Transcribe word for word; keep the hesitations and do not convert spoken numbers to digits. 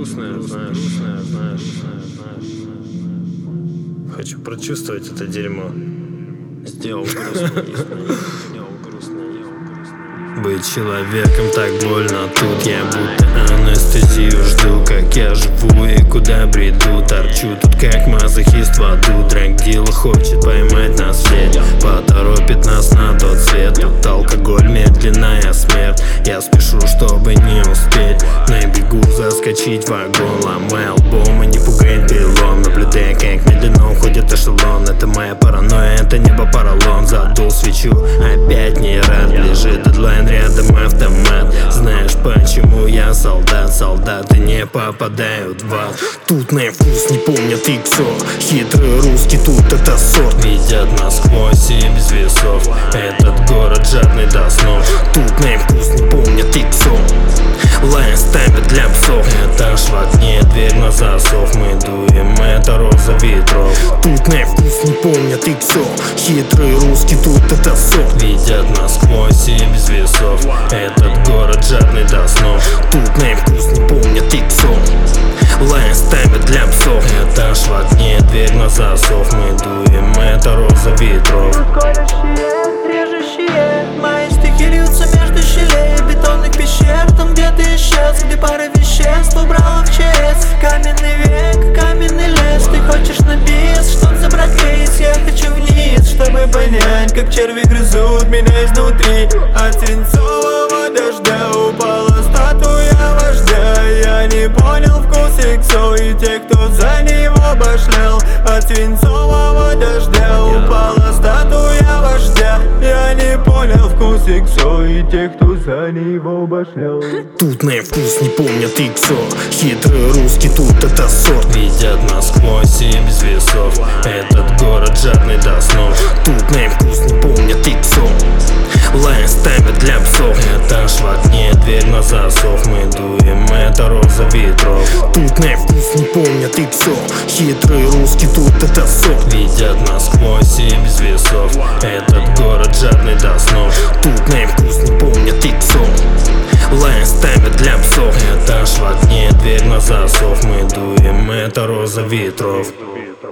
грустное, знаешь, знаешь, знаешь, знаешь. Хочу прочувствовать это дерьмо. Сделал грустно, сделал грустно. Быть человеком так больно, тут я будто анестезию жду. Как я живу и куда бреду, торчу тут как мазохист в аду. Драгдила хочет поймать нас след, поторопит нас на тот свет. Тут алкоголь, медленная смерть, я спешу, чтобы не успеть. На бегу заскочить в вагон, ломая альбом и не пугает перелом. Наблюдая, как медленно уходит эшелон. Это моя паранойя, это небо поролон. Задул свечу, опять не рад, лежит дедлайн, рядом автомат. Знаешь, почему я солдат? Солдаты не попадают в ад. Тут на вкус не помнят иксо, хитрый русский тут это сорт. Видят насквозь и без весов, этот город жадный до снов. Тут на вкус не помнят иксо, лайн ставят для псов. Это ж в окне дверь на засов, мы дуем, это роза ветров. Тут на вкус не помнят иксо, хитрый русский тут это сорт. Видят насквозь и без весов, этот город жадный до снов. Тут на вкус не помнят иксо, лайн ставят для псов. Это ж в окне дверь на засов, мы дуем, это роза ветров. Колющие, режущие, мои стихи льются между щелей бетонных пещер. Там где ты исчез, где пара веществ убрала в честь. Каменный век, каменный лес. Ты хочешь на бис, чтоб забрать кейс. Я хочу вниз, чтобы понять, как черви грызут меня изнутри. От свинцового дождя упала статуя вождя. Я не понял вкус иксо и тех, кто за него башлял. От свинцового дождя упала статуя вождя. Я не понял вкус иксо и тех, кто за него башлял. Тут на вкус не помнят иксо, хитрый русский тут это сорт. Видят насквозь и без весов, этот город жадный до снов. Тут на вкус не помнят иксо, лайн ставят для псов. Это ж в окне дверь на засов, мы дуем, это роза ветров. Тут на вкус не помнят иксо, хитрый русский тут это сорт. Видят насквозь и без весов, этот город жадный до снов. Тут на вкус не помнят иксо, лайн ставят для псов. Это ж в окне дверь на засов, мы дуем, это роза ветров.